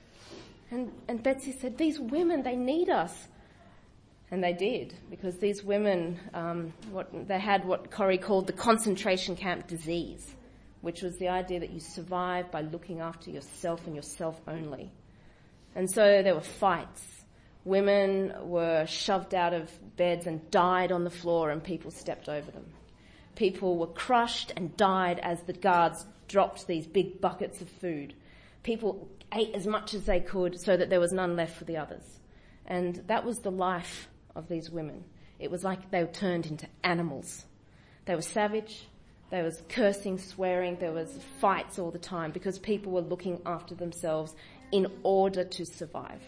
And and Betsy said, "These women, they need us." And they did, because these women, um, what they had what Corrie called the concentration camp disease, which was the idea that you survive by looking after yourself and yourself only. And so there were fights. Women were shoved out of beds and died on the floor, and people stepped over them. People were crushed and died as the guards dropped these big buckets of food. People ate as much as they could so that there was none left for the others. And that was the life of these women. It was like they were turned into animals. They were savage. There was cursing, swearing. There was fights all the time because people were looking after themselves in order to survive.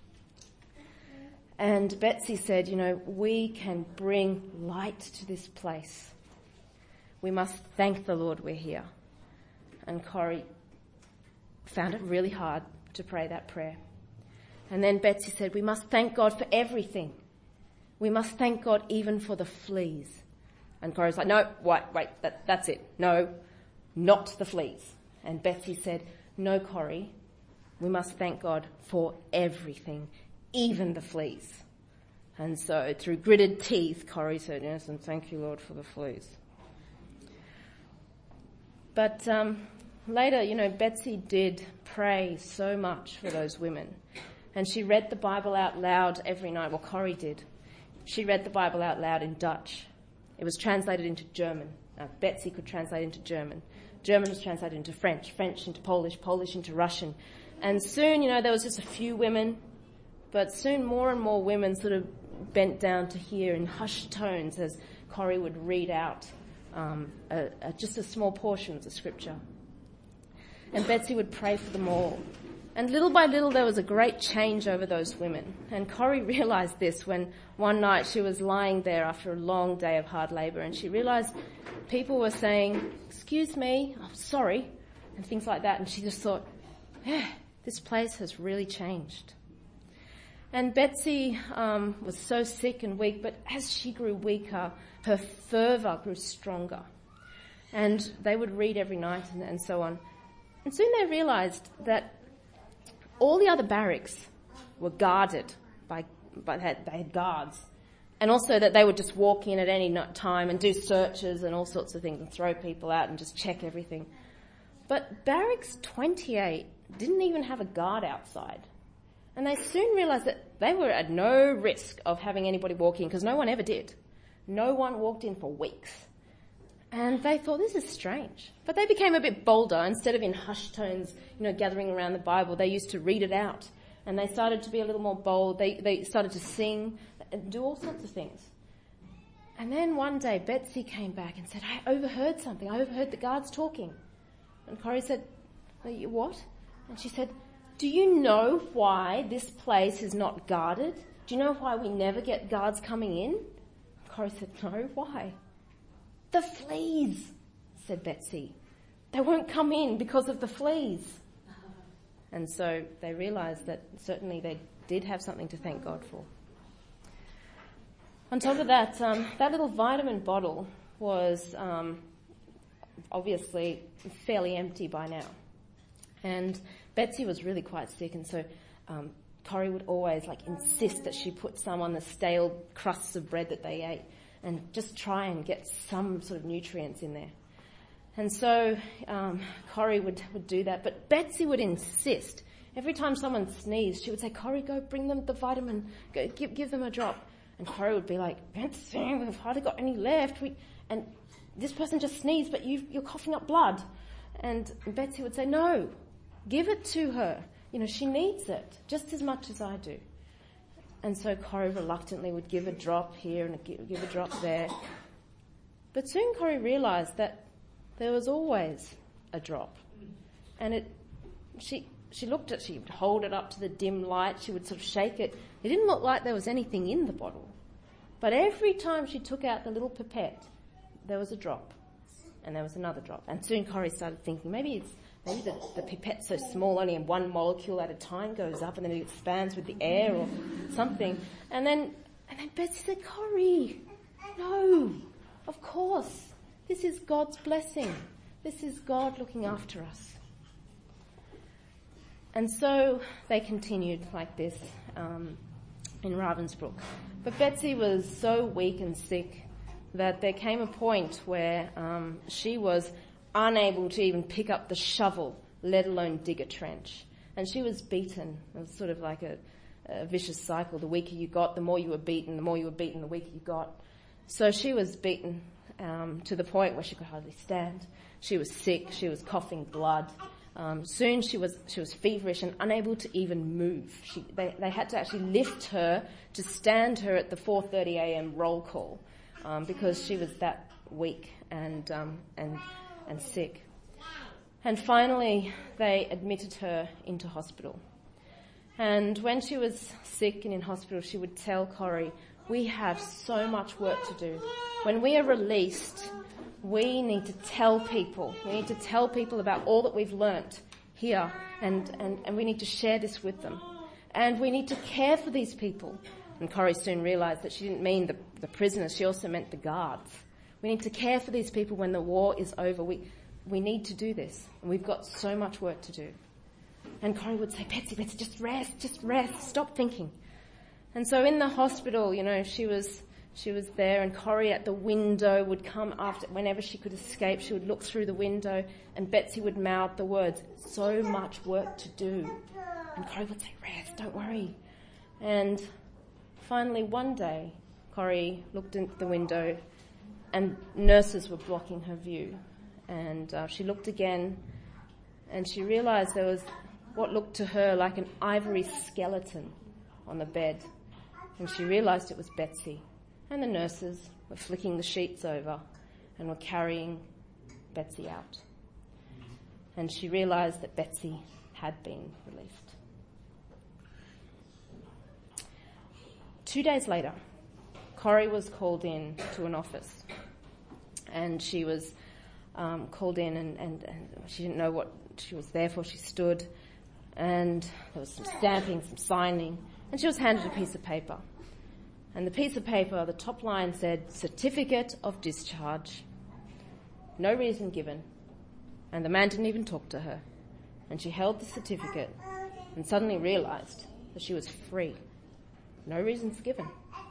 And Betsy said, you know, we can bring light to this place. We must thank the Lord we're here. And Corrie found it really hard to pray that prayer. And then Betsy said, we must thank God for everything. We must thank God even for the fleas. And Corrie's like, no, wait, wait, that, that's it. No, not the fleas. And Betsy said, no, Corrie, we must thank God for everything, even the fleas. And so through gritted teeth, Corrie said, yes, and thank you, Lord, for the fleas. But um, later, you know, Betsy did pray so much for those women. And she read the Bible out loud every night. Well, Corrie did. She read the Bible out loud in Dutch. It was translated into German. Uh, Betsy could translate into German. German was translated into French, French into Polish, Polish into Russian. And soon, you know, there was just a few women, but soon more and more women sort of bent down to hear in hushed tones as Corrie would read out um, a, a, just a small portion of the scripture. And Betsy would pray for them all. And little by little there was a great change over those women. And Corrie realised this when one night she was lying there after a long day of hard labour, and she realised people were saying, excuse me, I'm sorry, and things like that. And she just thought, yeah, this place has really changed. And Betsy um, was so sick and weak, but as she grew weaker, her fervour grew stronger. And they would read every night and, and so on. And soon they realised that all the other barracks were guarded by, by they, had, they had guards. And also that they would just walk in at any time and do searches and all sorts of things and throw people out and just check everything. But Barracks twenty-eight didn't even have a guard outside. And they soon realised that they were at no risk of having anybody walk in, because no one ever did. No one walked in for weeks. And they thought, this is strange. But they became a bit bolder. Instead of in hushed tones, you know, gathering around the Bible, they used to read it out. And they started to be a little more bold. They, they started to sing and do all sorts of things. And then one day, Betsy came back and said, I overheard something. I overheard the guards talking. And Corrie said, what? And she said, do you know why this place is not guarded? Do you know why we never get guards coming in? Corrie said, no, why? The fleas, said Betsy. They won't come in because of the fleas. And so they realised that certainly they did have something to thank God for. On top of that, um, that little vitamin bottle was um, obviously fairly empty by now. And Betsy was really quite sick, and so um, Corrie would always like insist that she put some on the stale crusts of bread that they ate and just try and get some sort of nutrients in there. And so um, Corrie would, would do that, but Betsy would insist. Every time someone sneezed, she would say, Corrie, go bring them the vitamin, go give, give them a drop. And Corrie would be like, Betsy, we've hardly got any left. We, and this person just sneezed, but you've, you're coughing up blood. And Betsy would say, no, give it to her. You know, she needs it just as much as I do. And so Corrie reluctantly would give a drop here and give, give a drop there. But soon Corrie realised that there was always a drop. And it, she, she looked at, she would hold it up to the dim light, she would sort of shake it. It didn't look like there was anything in the bottle. But every time she took out the little pipette, there was a drop. And there was another drop. And soon Corrie started thinking, maybe it's, maybe the, the pipette's so small, only one molecule at a time goes up and then it expands with the air or something. And then, and then Betsy said, Corrie, no, of course. This is God's blessing. This is God looking after us. And so they continued like this um, in Ravensbrück. But Betsy was so weak and sick that there came a point where um, she was unable to even pick up the shovel, let alone dig a trench. And she was beaten. It was sort of like a, a vicious cycle. The weaker you got, the more you were beaten. The more you were beaten, the weaker you got. So she was beaten um, to the point where she could hardly stand. She was sick. She was coughing blood. Um, soon she was she was feverish and unable to even move. She, they, they had to actually lift her to stand her at the four thirty a.m. roll call um, because she was that weak and um, and and sick. And finally, they admitted her into hospital. And when she was sick and in hospital, she would tell Corrie, we have so much work to do. When we are released, we need to tell people. We need to tell people about all that we've learnt here, and, and, and we need to share this with them. And we need to care for these people. And Corrie soon realised that she didn't mean the, the prisoners, she also meant the guards. We need to care for these people when the war is over. We, we need to do this. And we've got so much work to do. And Corrie would say, Betsy, Betsy, just rest, just rest, stop thinking. And so in the hospital, you know, she was... She was there, and Corrie at the window would come after, whenever she could escape, she would look through the window, and Betsy would mouth the words, so much work to do. And Corrie would say, rest, don't worry. And finally one day, Corrie looked into the window, and nurses were blocking her view. And uh, she looked again, and she realised there was what looked to her like an ivory skeleton on the bed. And she realised it was Betsy. And the nurses were flicking the sheets over and were carrying Betsy out. And she realised that Betsy had been released. Two days later, Corrie was called in to an office. And she was um, called in and, and, and she didn't know what she was there for. She stood and there was some stamping, some signing, and she was handed a piece of paper. And the piece of paper, the top line said, Certificate of Discharge. no reason given, and the man didn't even talk to her. And she held the certificate and suddenly realised that she was free. No reasons given.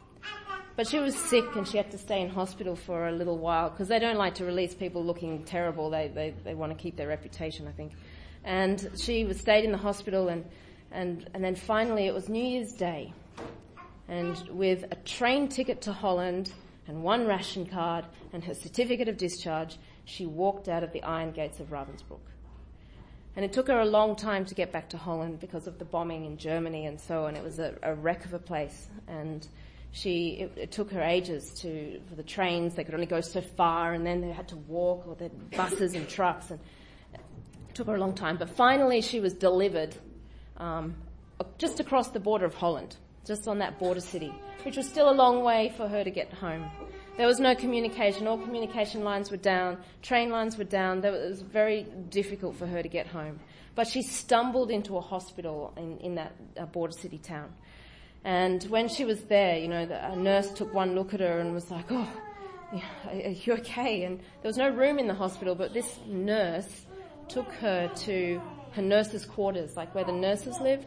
But she was sick and she had to stay in hospital for a little while because they don't like to release people looking terrible. They, they, they want to keep their reputation, I think. And she was stayed in the hospital and, and, and then finally it was New Year's Day. And with a train ticket to Holland and one ration card and her certificate of discharge, she walked out of the iron gates of Ravensbrück. And it took her a long time to get back to Holland because of the bombing in Germany and so on. It was a, a wreck of a place. And she, it, it took her ages to, for the trains, they could only go so far and then they had to walk, or the buses and trucks, and it took her a long time. But finally she was delivered um, just across the border of Holland, just on that border city, which was still a long way for her to get home. There was no communication. All communication lines were down. Train lines were down. It was very difficult for her to get home. But she stumbled into a hospital in, in that uh, border city town. And when she was there, you know, the, a nurse took one look at her and was like, oh, are you okay? And there was no room in the hospital, but this nurse took her to her nurses' quarters, like where the nurses lived.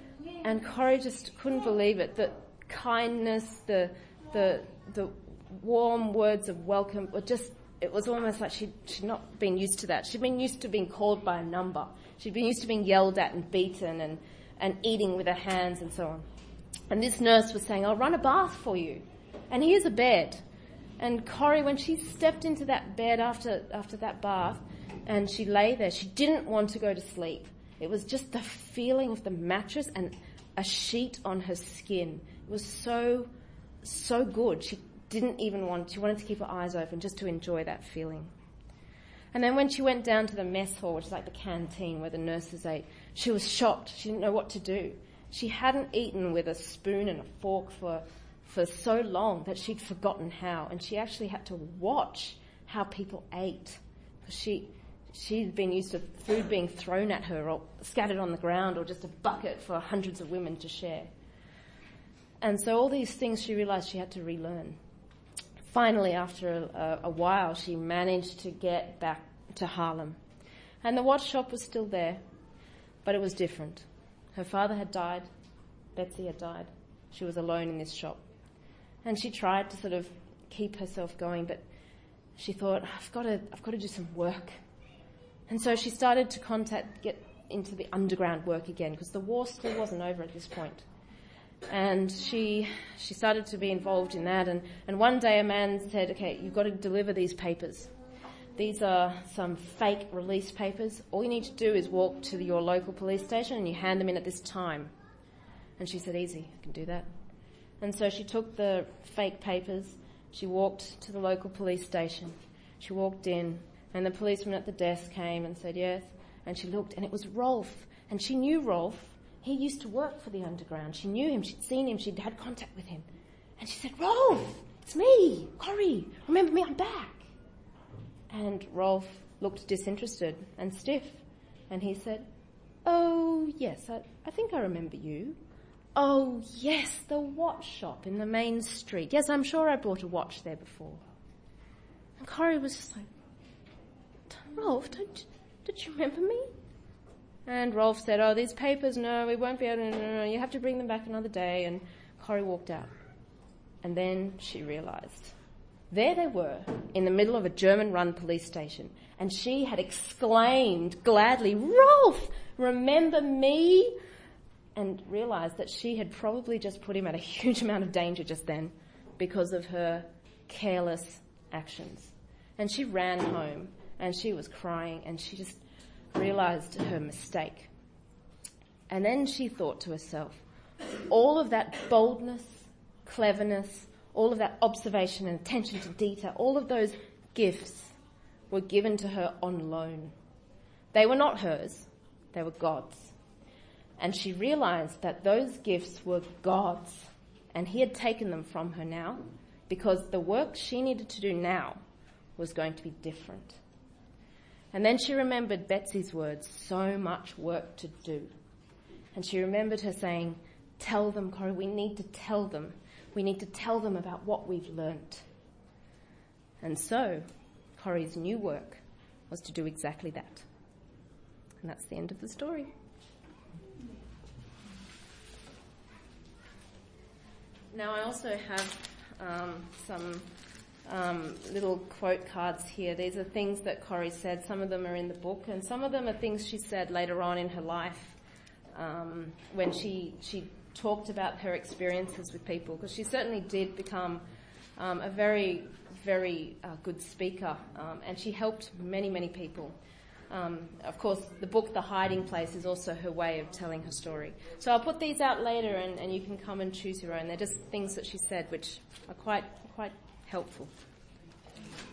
And Corrie just couldn't believe it. The kindness, the the the warm words of welcome, were just, it was almost like she'd, she'd not been used to that. She'd been used to being called by a number. She'd been used to being yelled at and beaten and, and eating with her hands and so on. And this nurse was saying, I'll run a bath for you. And here's a bed. And Corrie, when she stepped into that bed after after that bath and she lay there, she didn't want to go to sleep. It was just the feeling of the mattress and a sheet on her skin. It was so, so good. She didn't even want, she wanted to keep her eyes open just to enjoy that feeling. And then when she went down to the mess hall, which is like the canteen where the nurses ate, she was shocked. She didn't know what to do. She hadn't eaten with a spoon and a fork for, for so long that she'd forgotten how. And she actually had to watch how people ate. Because she, she'd been used to food being thrown at her or scattered on the ground or just a bucket for hundreds of women to share. And so all these things she realised she had to relearn. Finally, after a, a while, she managed to get back to Haarlem. And the watch shop was still there, but it was different. Her father had died. Betsy had died. She was alone in this shop. And she tried to sort of keep herself going, but she thought, I've got to, I've got to do some work. And so she started to contact, get into the underground work again, because the war still wasn't over at this point. And she she started to be involved in that. And, and one day a man said, okay, you've got to deliver these papers. These are some fake release papers. All you need to do is walk to your local police station and you hand them in at this time. And she said, easy, I can do that. And so she took the fake papers. She walked to the local police station. She walked in and the policeman at the desk came and said, yes. And she looked and it was Rolf. And she knew Rolf. He used to work for the underground. She knew him. She'd seen him. She'd had contact with him. And she said, Rolf, it's me, Corrie. Remember me? I'm back. And Rolf looked disinterested and stiff. And he said, oh, yes, I, I think I remember you. Oh, yes, the watch shop in the main street. Yes, I'm sure I bought a watch there before. And Corrie was just like, Rolf, don't, don't you remember me? And Rolf said, oh, these papers, no, we won't be able to, no, no, no, you have to bring them back another day. And Corrie walked out. And then she realised. There they were, in the middle of a German-run police station. And she had exclaimed gladly, Rolf, remember me? And realised that she had probably just put him at a huge amount of danger just then because of her careless actions. And she ran home and she was crying and she just realised her mistake. And then she thought to herself, all of that boldness, cleverness, all of that observation and attention to detail, all of those gifts were given to her on loan. They were not hers, they were God's. And she realised that those gifts were God's, and he had taken them from her now because the work she needed to do now was going to be different. And then she remembered Betsy's words, so much work to do. And she remembered her saying, tell them, Corrie, we need to tell them. We need to tell them about what we've learnt. And so Corrie's new work was to do exactly that. And that's the end of the story. Now I also have um, some um, little quote cards here. These are things that Corrie said. Some of them are in the book, and some of them are things she said later on in her life um, when she she talked about her experiences with people, because she certainly did become um, a very, very uh, good speaker, um, and she helped many, many people. Um, of course, the book The Hiding Place is also her way of telling her story. So I'll put these out later, and, and you can come and choose your own. They're just things that she said which are quite quite helpful.